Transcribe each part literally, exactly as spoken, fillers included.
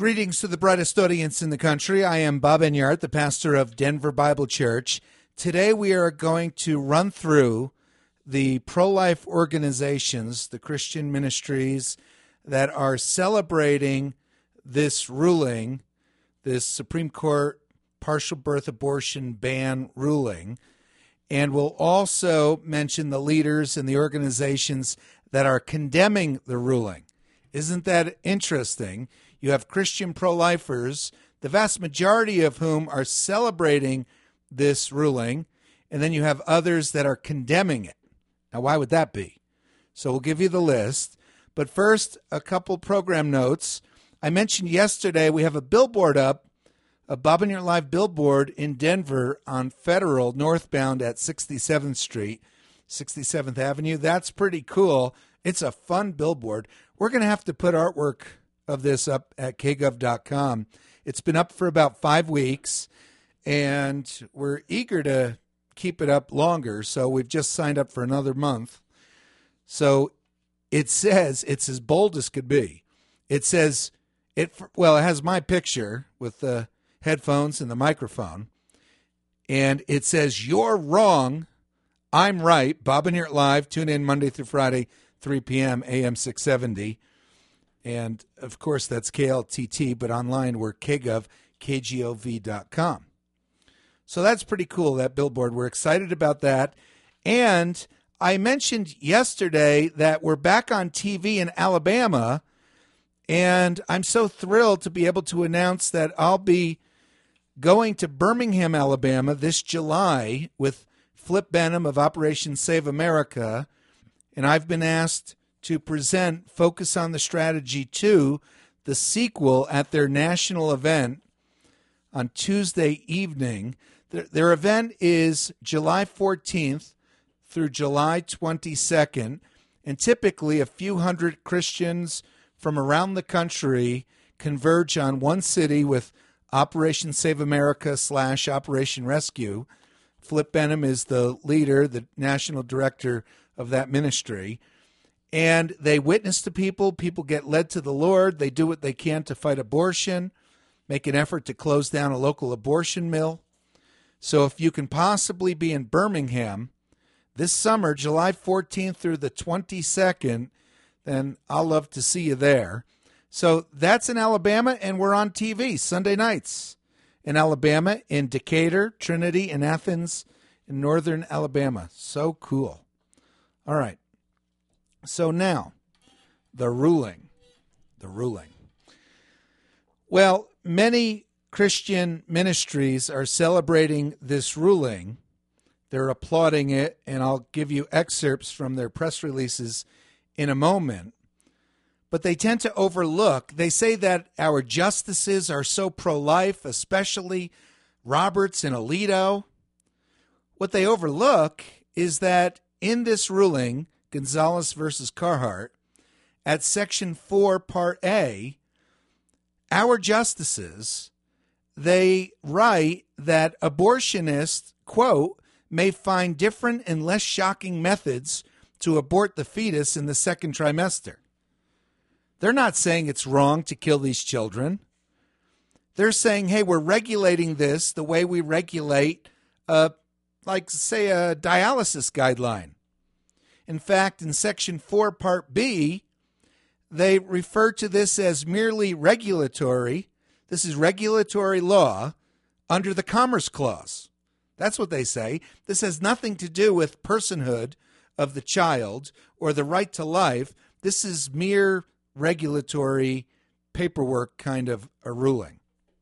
Greetings to the brightest audience in the country. I am Bob Enyart, the pastor of Denver Bible Church. Today we are going to run through the pro-life organizations, the Christian ministries that are celebrating this ruling, this Supreme Court partial birth abortion ban ruling. And we'll also mention the leaders and the organizations that are condemning the ruling. Isn't that interesting? You have Christian pro-lifers, the vast majority of whom are celebrating this ruling, and then you have others that are condemning it. Now, why would that be? So we'll give you the list. But first, a couple program notes. I mentioned yesterday we have a billboard up, a Bob and Your Live billboard in Denver on Federal, northbound at sixty-seventh Street, sixty-seventh Avenue. That's pretty cool. It's a fun billboard. We're going to have to put artwork of this up at k gov dot com. It's been up for about five weeks, and we're eager to keep it up longer, so we've just signed up for another month. So it says, it's as bold as could be. It says, it well, it has my picture with the headphones and the microphone, and it says, "You're wrong, I'm right. Bob and Enyart Live. Tune in Monday through Friday, three p.m., A M six seventy. And, of course, that's K L T T, but online we're k gov, k g o v dot com. So that's pretty cool, that billboard. We're excited about that. And I mentioned yesterday that we're back on T V in Alabama, and I'm so thrilled to be able to announce that I'll be going to Birmingham, Alabama this July with Flip Benham of Operation Save America, and I've been asked to present Focus on the Strategy two, the sequel, at their national event on Tuesday evening. Their, their event is July fourteenth through July twenty-second, and typically a few hundred Christians from around the country converge on one city with Operation Save America slash Operation Rescue. Flip Benham is the leader, the national director of that ministry. And they witness to people. People get led to the Lord. They do what they can to fight abortion, make an effort to close down a local abortion mill. So if you can possibly be in Birmingham this summer, July fourteenth through the twenty-second, then I'll love to see you there. So that's in Alabama, and we're on T V Sunday nights in Alabama, in Decatur, Trinity, and Athens in northern Alabama. So cool. All right. So now, the ruling, the ruling. Well, many Christian ministries are celebrating this ruling. They're applauding it, and I'll give you excerpts from their press releases in a moment. But they tend to overlook, they say that our justices are so pro-life, especially Roberts and Alito. What they overlook is that in this ruling, Gonzalez versus Carhart, at Section four, Part A, our justices, they write that abortionists, quote, may find different and less shocking methods to abort the fetus in the second trimester. They're not saying it's wrong to kill these children. They're saying, hey, we're regulating this the way we regulate, uh, like, say, a dialysis guideline. In fact, in Section four, Part B, they refer to this as merely regulatory. This is regulatory law under the Commerce Clause. That's what they say. This has nothing to do with personhood of the child or the right to life. This is mere regulatory paperwork kind of a ruling.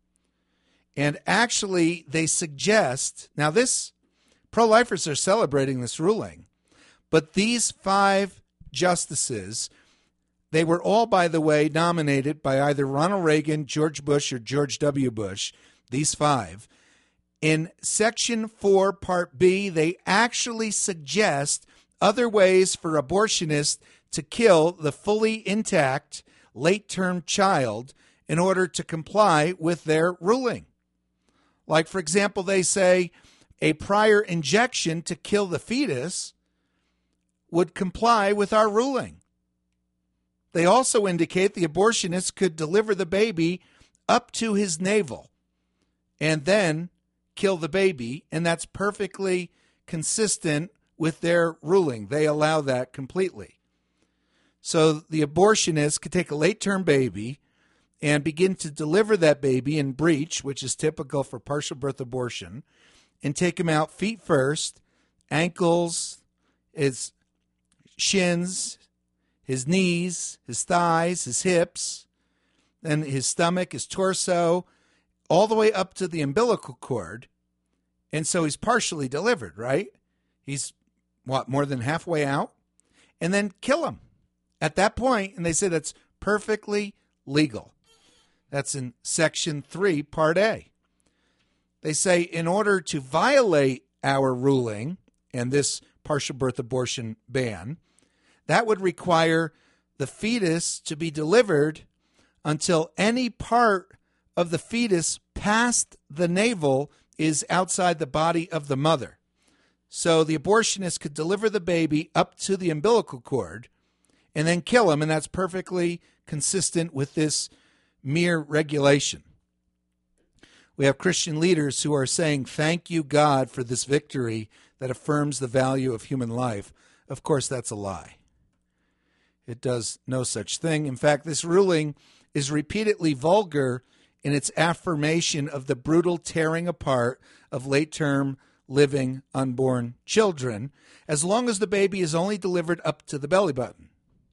And actually, they suggest, now this, pro-lifers are celebrating this ruling, but these five justices, they were all, by the way, nominated by either Ronald Reagan, George Bush, or George W. Bush, these five. In Section four, Part B, they actually suggest other ways for abortionists to kill the fully intact late-term child in order to comply with their ruling. Like, for example, they say a prior injection to kill the fetus would comply with our ruling. They also indicate the abortionist could deliver the baby up to his navel and then kill the baby, and that's perfectly consistent with their ruling. They allow that completely. So the abortionist could take a late-term baby and begin to deliver that baby in breech, which is typical for partial birth abortion, and take him out feet first, ankles, his shins, his knees, his thighs, his hips, and his stomach, his torso, all the way up to the umbilical cord. And so he's partially delivered, right? He's, what, more than halfway out? And then kill him at that point. And they say that's perfectly legal. That's in Section three, Part A. They say in order to violate our ruling and this partial birth abortion ban, that would require the fetus to be delivered until any part of the fetus past the navel is outside the body of the mother. So the abortionist could deliver the baby up to the umbilical cord and then kill him, and that's perfectly consistent with this mere regulation. We have Christian leaders who are saying, thank you, God, for this victory that affirms the value of human life. Of course, that's a lie. It does no such thing. In fact, this ruling is repeatedly vulgar in its affirmation of the brutal tearing apart of late-term living unborn children, as long as the baby is only delivered up to the belly button.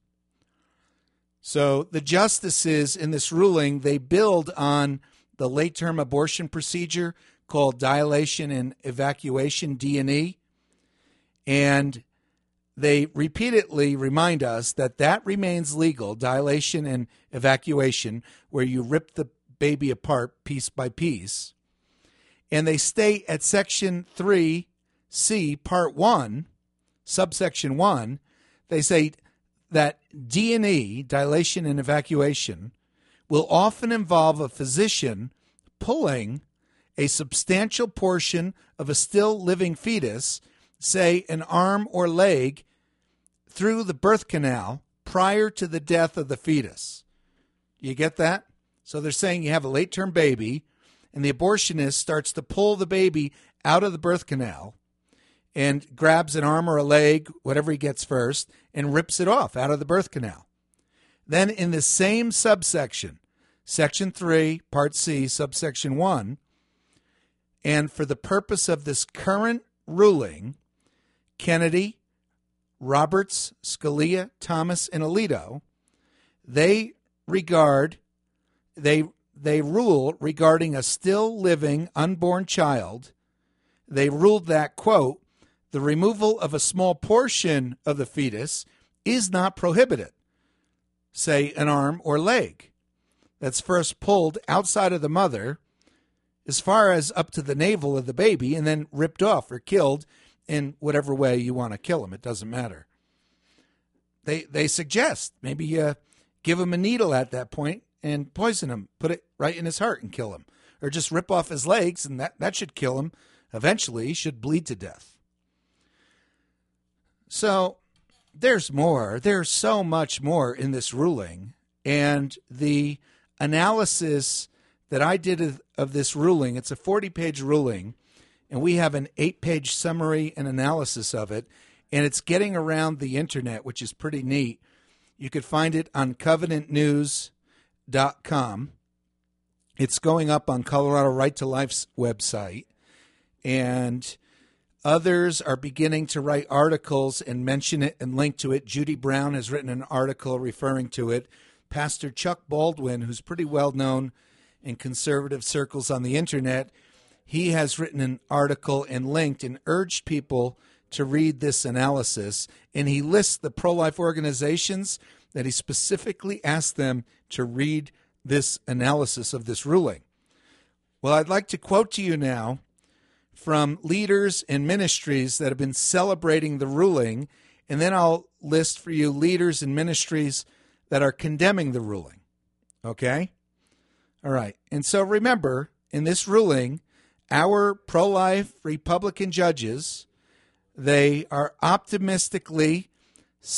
So the justices in this ruling, they build on the late-term abortion procedure called dilation and evacuation, D and E, and they repeatedly remind us that that remains legal, dilation and evacuation, where you rip the baby apart piece by piece. And they state at Section three C, Part one, subsection one, they say that D and E, dilation and evacuation, will often involve a physician pulling a substantial portion of a still living fetus, say an arm or leg, through the birth canal prior to the death of the fetus. You get that? So they're saying you have a late-term baby, and the abortionist starts to pull the baby out of the birth canal and grabs an arm or a leg, whatever he gets first, and rips it off out of the birth canal. Then in the same subsection, Section three, Part C, subsection one, and for the purpose of this current ruling, Kennedy, Roberts, Scalia, Thomas, and Alito, they regard, they they rule regarding a still living unborn child. They ruled that, quote, the removal of a small portion of the fetus is not prohibited, say an arm or leg that's first pulled outside of the mother as far as up to the navel of the baby and then ripped off or killed in whatever way you want to kill him. It doesn't matter. They they suggest maybe you give him a needle at that point and poison him, put it right in his heart and kill him. Or just rip off his legs, and that, that should kill him. Eventually, he should bleed to death. So there's more. There's so much more in this ruling. And the analysis that I did of, of this ruling, it's a forty-page ruling, and we have an eight-page summary and analysis of it, and it's getting around the internet, which is pretty neat. You could find it on covenant news dot com. It's going up on Colorado Right to Life's website, and others are beginning to write articles and mention it and link to it. Judy Brown has written an article referring to it. Pastor Chuck Baldwin, who's pretty well known in conservative circles on the internet, he has written an article and linked and urged people to read this analysis, and he lists the pro-life organizations that he specifically asked them to read this analysis of this ruling. Well, I'd like to quote to you now from leaders and ministries that have been celebrating the ruling, and then I'll list for you leaders and ministries that are condemning the ruling. Okay? All right. And so remember, in this ruling, our pro-life Republican judges, they are optimistically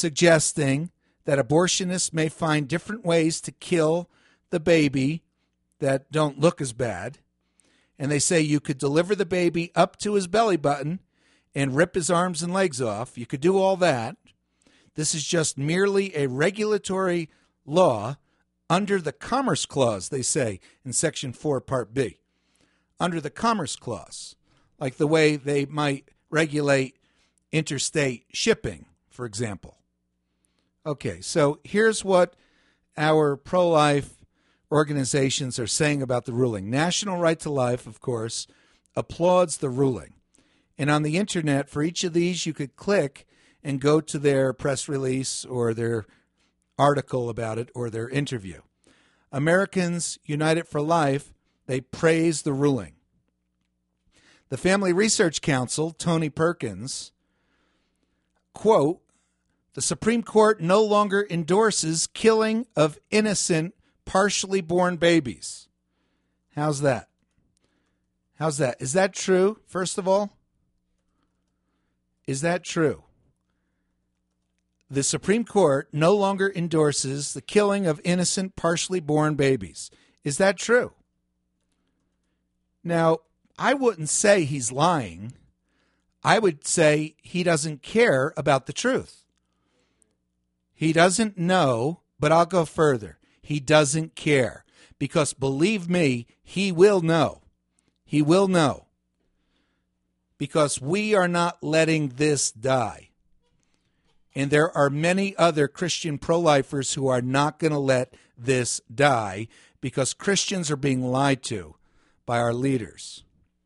suggesting that abortionists may find different ways to kill the baby that don't look as bad. And they say you could deliver the baby up to his belly button and rip his arms and legs off. You could do all that. This is just merely a regulatory law under the Commerce Clause, they say in Section four, Part B. Under the Commerce Clause, like the way they might regulate interstate shipping, for example. Okay, so here's what our pro-life organizations are saying about the ruling. National Right to Life, of course, applauds the ruling. And on the internet, for each of these, you could click and go to their press release or their article about it or their interview. Americans United for Life, they praise the ruling. The Family Research Council, Tony Perkins, quote, the Supreme Court no longer endorses killing of innocent, partially born babies. How's that? How's that? Is that true, first of all? Is that true? The Supreme Court no longer endorses the killing of innocent, partially born babies. Is that true? Now, I wouldn't say he's lying. I would say he doesn't care about the truth. He doesn't know, but I'll go further. He doesn't care. Because believe me, he will know. He will know. Because we are not letting this die. And there are many other Christian pro-lifers who are not going to let this die because Christians are being lied to by our leaders.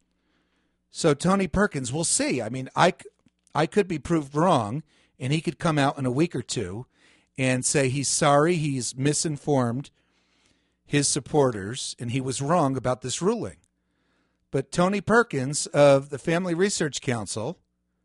So Tony Perkins, we'll see. I mean, I, I could be proved wrong, and he could come out in a week or two and say he's sorry, he's misinformed his supporters, and he was wrong about this ruling. But Tony Perkins of the Family Research Council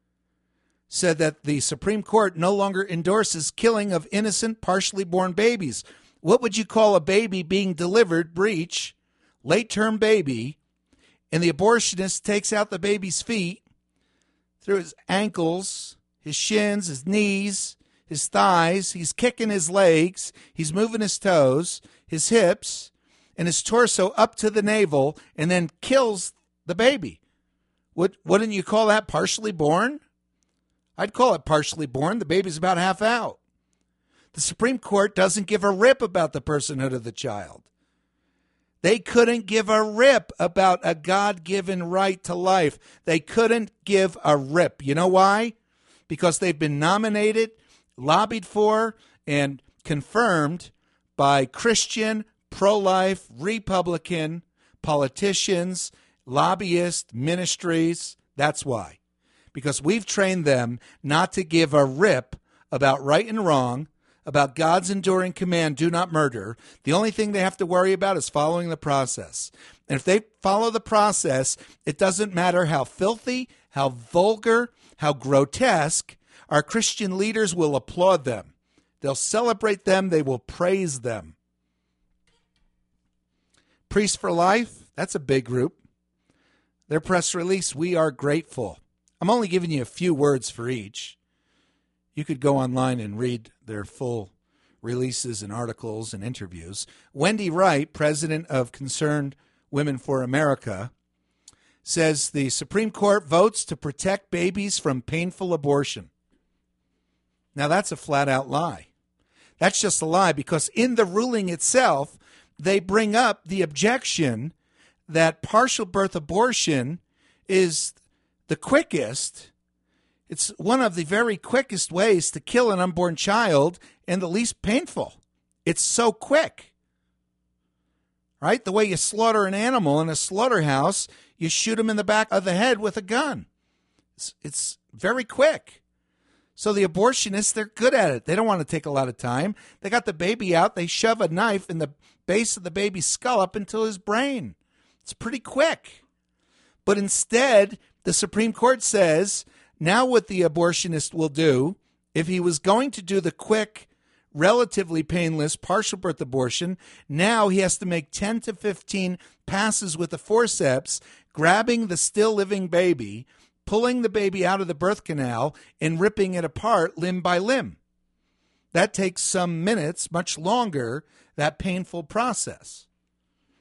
said that the Supreme Court no longer endorses killing of innocent, partially born babies. What would you call a baby being delivered, breech, late-term baby, and the abortionist takes out the baby's feet through his ankles, his shins, his knees, his thighs. He's kicking his legs. He's moving his toes, his hips, and his torso up to the navel, and then kills the baby. Would, wouldn't you call that partially born? I'd call it partially born. The baby's about half out. The Supreme Court doesn't give a rip about the personhood of the child. They couldn't give a rip about a God-given right to life. They couldn't give a rip. You know why? Because they've been nominated, lobbied for, and confirmed by Christian, pro-life, Republican politicians, lobbyists, ministries. That's why. Because we've trained them not to give a rip about right and wrong, about God's enduring command, do not murder. The only thing they have to worry about is following the process. And if they follow the process, it doesn't matter how filthy, how vulgar, how grotesque, our Christian leaders will applaud them. They'll celebrate them. They will praise them. Priests for Life, that's a big group. Their press release, we are grateful. I'm only giving you a few words for each. You could go online and read their full releases and articles and interviews. Wendy Wright, president of Concerned Women for America, says the Supreme Court votes to protect babies from painful abortion. Now, that's a flat-out lie. That's just a lie because in the ruling itself, they bring up the objection that partial birth abortion is the quickest, it's one of the very quickest ways to kill an unborn child and the least painful. It's so quick, right? The way you slaughter an animal in a slaughterhouse, you shoot him in the back of the head with a gun. It's, it's very quick. So the abortionists, they're good at it. They don't want to take a lot of time. They got the baby out. They shove a knife in the base of the baby's skull up into his brain. It's pretty quick. But instead, the Supreme Court says, now what the abortionist will do, if he was going to do the quick, relatively painless partial birth abortion, now he has to make ten to fifteen passes with the forceps, grabbing the still living baby, pulling the baby out of the birth canal, and ripping it apart limb by limb. That takes some minutes, much longer, that painful process.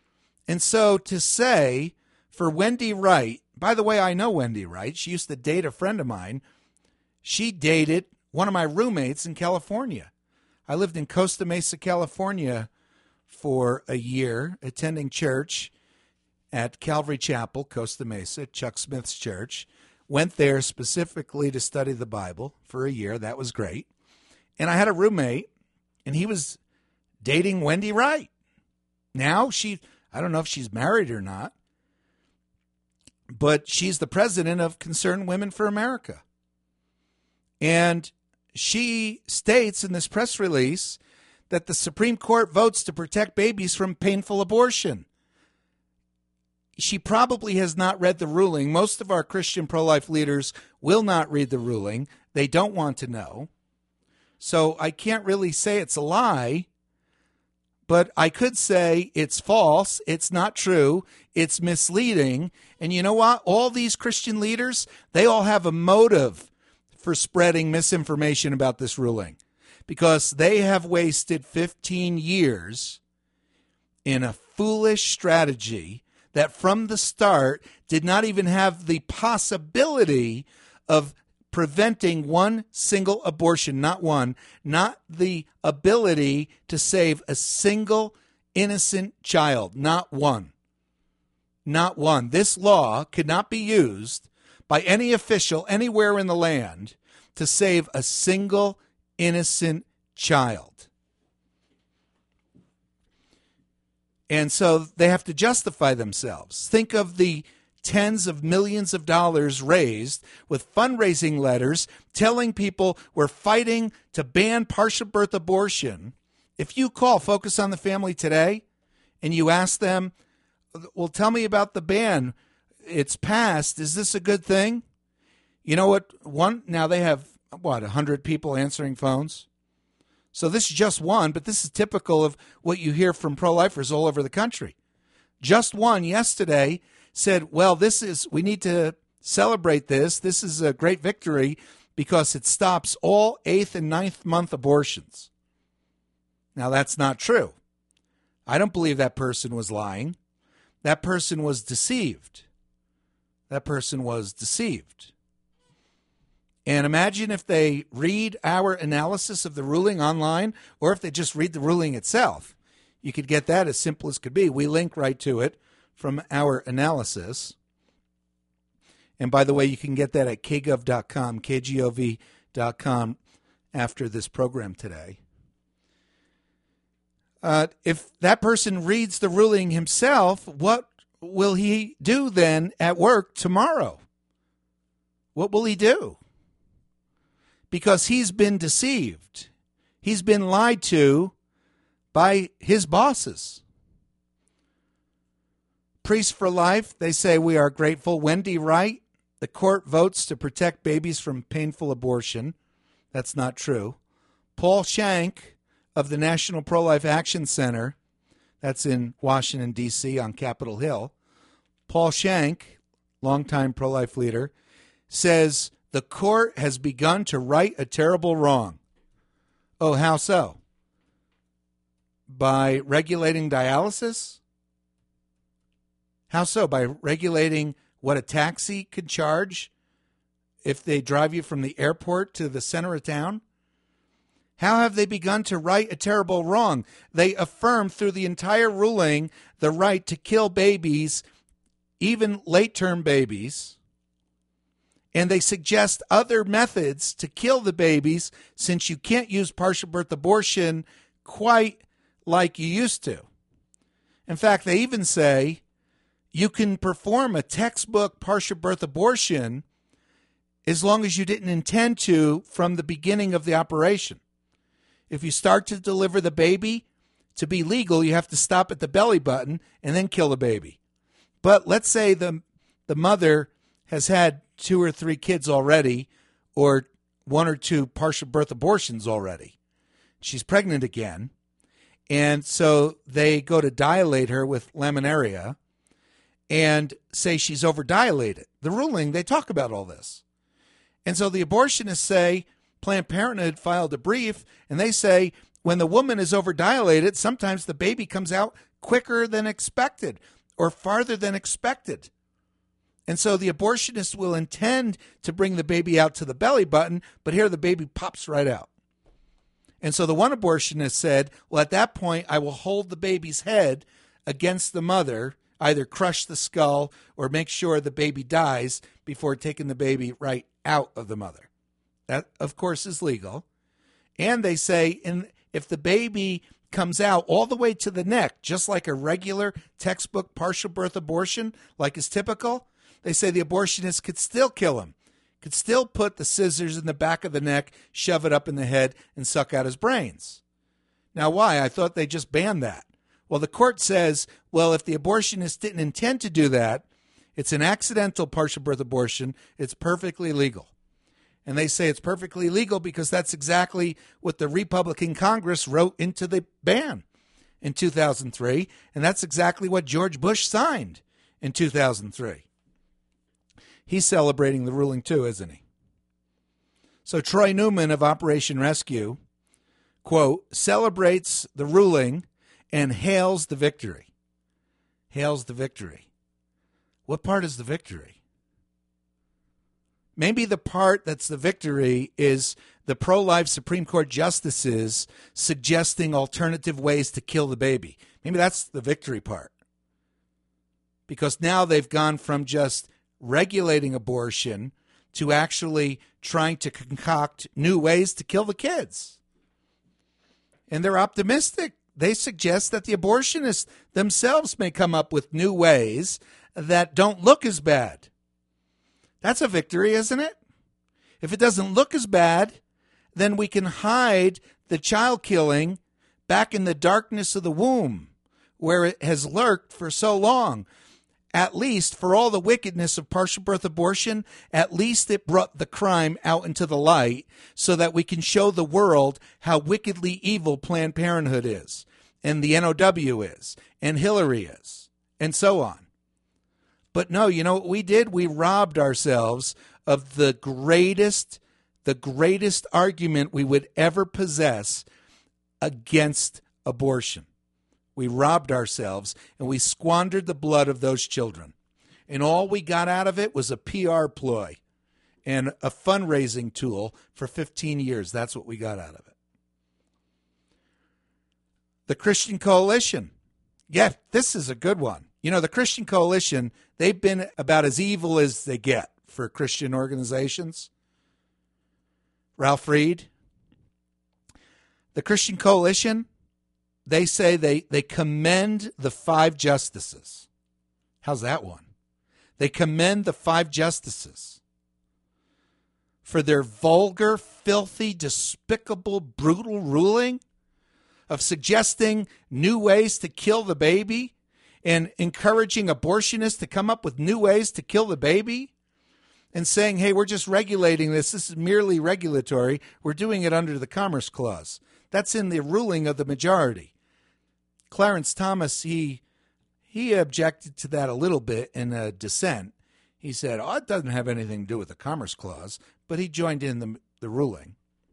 And so to say for Wendy Wright, by the way, I know Wendy Wright. She used to date a friend of mine. She dated one of my roommates in California. I lived in Costa Mesa, California for a year, attending church at Calvary Chapel, Costa Mesa, Chuck Smith's church. Went there specifically to study the Bible for a year. That was great. And I had a roommate, and he was dating Wendy Wright. Now she, I don't know if she's married or not, but she's the president of Concerned Women for America. And she states in this press release that the Supreme Court votes to protect babies from painful abortion. She probably has not read the ruling. Most of our Christian pro-life leaders will not read the ruling. They don't want to know. So I can't really say it's a lie, but I could say it's false, it's not true, it's misleading. And you know what? All these Christian leaders, they all have a motive for spreading misinformation about this ruling, because they have wasted fifteen years in a foolish strategy that from the start did not even have the possibility of preventing one single abortion, not one, not the ability to save a single innocent child, not one. Not one. This law could not be used by any official anywhere in the land to save a single innocent child. And so they have to justify themselves. Think of the tens of millions of dollars raised with fundraising letters telling people we're fighting to ban partial birth abortion. If you call Focus on the Family today and you ask them, well, tell me about the ban. It's passed. Is this a good thing? You know what? One, now they have, what, one hundred people answering phones? So this is just one, but this is typical of what you hear from pro-lifers all over the country. Just one yesterday said, well, this is, we need to celebrate this. This is a great victory because it stops all eighth and ninth month abortions. Now, that's not true. I don't believe that person was lying. That person was deceived. That person was deceived. And imagine if they read our analysis of the ruling online, or if they just read the ruling itself. You could get that as simple as could be. We link right to it from our analysis. And by the way, you can get that at k gov dot com, k gov dot com, after this program today. Uh, if that person reads the ruling himself, what will he do then at work tomorrow? What will he do? Because he's been deceived. He's been lied to by his bosses. Priests for Life, they say we are grateful. Wendy Wright, the court votes to protect babies from painful abortion. That's not true. Paul Shank of the National Pro-Life Action Center, that's in Washington, D C on Capitol Hill. Paul Shank, longtime pro-life leader, says the court has begun to right a terrible wrong. Oh, how so? By regulating dialysis? How so? By regulating what a taxi could charge if they drive you from the airport to the center of town? How have they begun to right a terrible wrong? They affirm through the entire ruling the right to kill babies, even late-term babies. And they suggest other methods to kill the babies since you can't use partial birth abortion quite like you used to. In fact, they even say you can perform a textbook partial birth abortion as long as you didn't intend to from the beginning of the operation. If you start to deliver the baby, to be legal, you have to stop at the belly button and then kill the baby. But let's say the, the mother has had two or three kids already, or one or two partial birth abortions already. She's pregnant again. And so they go to dilate her with laminaria and say she's overdilated. The ruling, they talk about all this. And so the abortionists say, Planned Parenthood filed a brief, and they say when the woman is overdilated, sometimes the baby comes out quicker than expected. or farther than expected. And so the abortionist will intend to bring the baby out to the belly button, but here the baby pops right out. And so the one abortionist said, well, at that point, I will hold the baby's head against the mother, either crush the skull or make sure the baby dies before taking the baby right out of the mother. That, of course, is legal. And they say in, if the baby comes out all the way to the neck, just like a regular textbook partial birth abortion, like is typical, they say the abortionist could still kill him, could still put the scissors in the back of the neck, shove it up in the head, and suck out his brains. Now, why? I thought they just banned that. Well, the court says, well, if the abortionist didn't intend to do that, it's an accidental partial birth abortion, it's perfectly legal. And they say it's perfectly legal because that's exactly what the Republican Congress wrote into the ban in two thousand three, and that's exactly what George Bush signed in two thousand three. He's celebrating the ruling too, isn't he? So Troy Newman of Operation Rescue, quote, celebrates the ruling and hails the victory. Hails the victory. What part is the victory? Maybe the part that's the victory is the pro-life Supreme Court justices suggesting alternative ways to kill the baby. Maybe that's the victory part. Because now they've gone from just regulating abortion to actually trying to concoct new ways to kill the kids. And they're optimistic. They suggest that the abortionists themselves may come up with new ways that don't look as bad. That's a victory, isn't it? If it doesn't look as bad, then we can hide the child killing back in the darkness of the womb where it has lurked for so long. At least, for all the wickedness of partial birth abortion, at least it brought the crime out into the light so that we can show the world how wickedly evil Planned Parenthood is, and the N O W is, and Hillary is, and so on. But no, you know what we did? We robbed ourselves of the greatest, the greatest argument we would ever possess against abortion. We robbed ourselves and we squandered the blood of those children. And all we got out of it was a P R ploy and a fundraising tool for fifteen years. That's what we got out of it. The Christian Coalition. Yeah, this is a good one. You know, the Christian Coalition, they've been about as evil as they get for Christian organizations. Ralph Reed. The Christian Coalition, they say they, they commend the five justices. How's that one? They commend the five justices for their vulgar, filthy, despicable, brutal ruling of suggesting new ways to kill the baby and encouraging abortionists to come up with new ways to kill the baby and saying, hey, we're just regulating this. This is merely regulatory. We're doing it under the Commerce Clause. That's in the ruling of the majority. Clarence Thomas, he he objected to that a little bit in a dissent. He said, oh, it doesn't have anything to do with the Commerce Clause, but he joined in the, the ruling.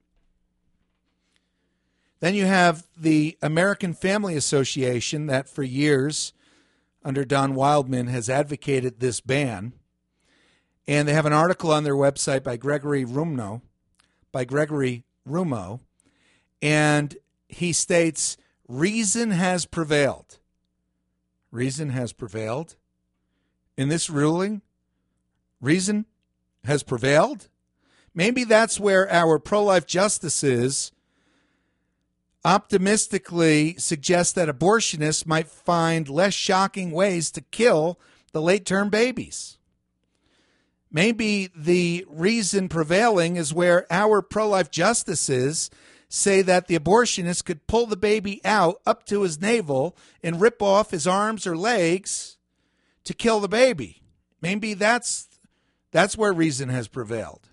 Then you have the American Family Association that for years, under Don Wildman, has advocated this ban. And they have an article on their website by Gregory Rumno, by Gregory Rumo, and he states, reason has prevailed. Reason has prevailed. In this ruling, reason has prevailed. Maybe that's where our pro-life justices optimistically suggest that abortionists might find less shocking ways to kill the late-term babies. Maybe the reason prevailing is where our pro-life justices say that the abortionist could pull the baby out up to his navel and rip off his arms or legs to kill the baby. Maybe that's that's where reason has prevailed.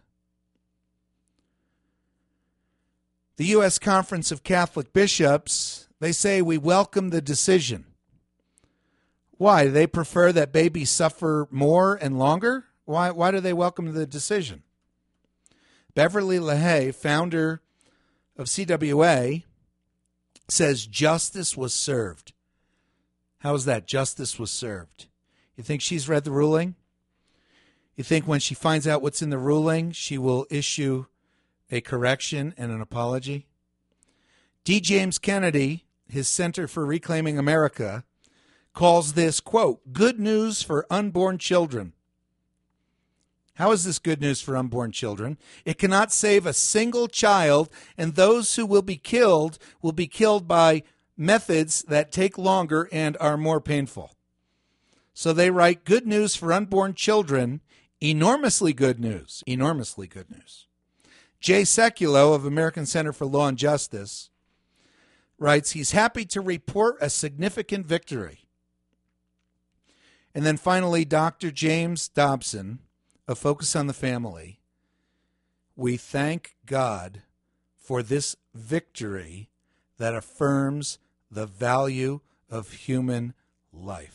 The U S Conference of Catholic Bishops, they say we welcome the decision. Why? Do they prefer that babies suffer more and longer? Why, why do they welcome the decision? Beverly LaHaye, founder of C W A, says justice was served. How is that? Justice was served. You think she's read the ruling? You think when she finds out what's in the ruling, she will issue a correction and an apology? D. James Kennedy, his Center for Reclaiming America, calls this, quote, good news for unborn children. How is this good news for unborn children? It cannot save a single child, and those who will be killed will be killed by methods that take longer and are more painful. So they write, good news for unborn children, enormously good news, enormously good news. Jay Sekulow of American Center for Law and Justice writes, he's happy to report a significant victory. And then finally, Doctor James Dobson of Focus on the Family, we thank God for this victory that affirms the value of human life.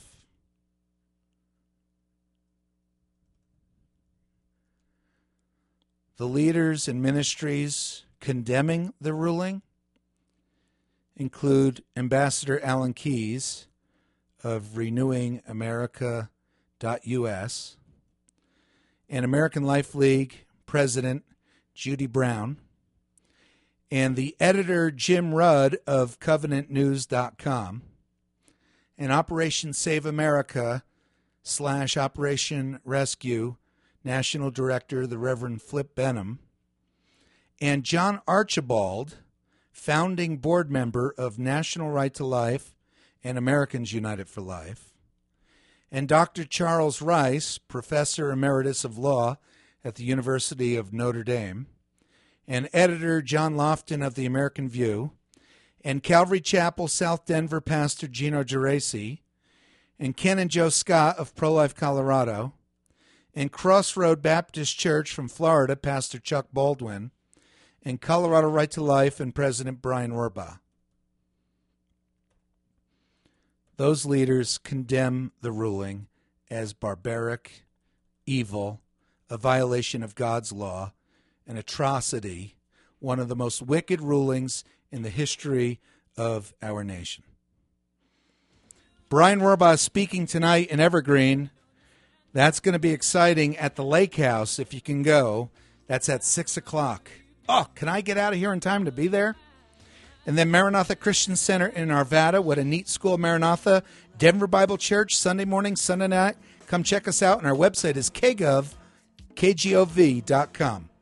The leaders and ministries condemning the ruling include Ambassador Alan Keyes of Renewing America dot U S and American Life League President Judy Brown, and the editor Jim Rudd of Covenant News dot com, and Operation Save America slash Operation Rescue National Director, the Reverend Flip Benham, and John Archibald, founding board member of National Right to Life and Americans United for Life, and Doctor Charles Rice, Professor Emeritus of Law at the University of Notre Dame, and editor John Lofton of the American View, and Calvary Chapel, South Denver Pastor Gino Geraci, and Ken and Joe Scott of Pro-Life Colorado, and Crossroad Baptist Church from Florida, Pastor Chuck Baldwin, and Colorado Right to Life and President Brian Orbaugh. Those leaders condemn the ruling as barbaric, evil, a violation of God's law, an atrocity, one of the most wicked rulings in the history of our nation. Brian Orbaugh is speaking tonight in Evergreen. That's going to be exciting at the Lake House if you can go. That's at six o'clock. Oh, can I get out of here in time to be there? And then Maranatha Christian Center in Arvada. What a neat school, Maranatha. Denver Bible Church, Sunday morning, Sunday night. Come check us out. And our website is k gov, k gov dot com.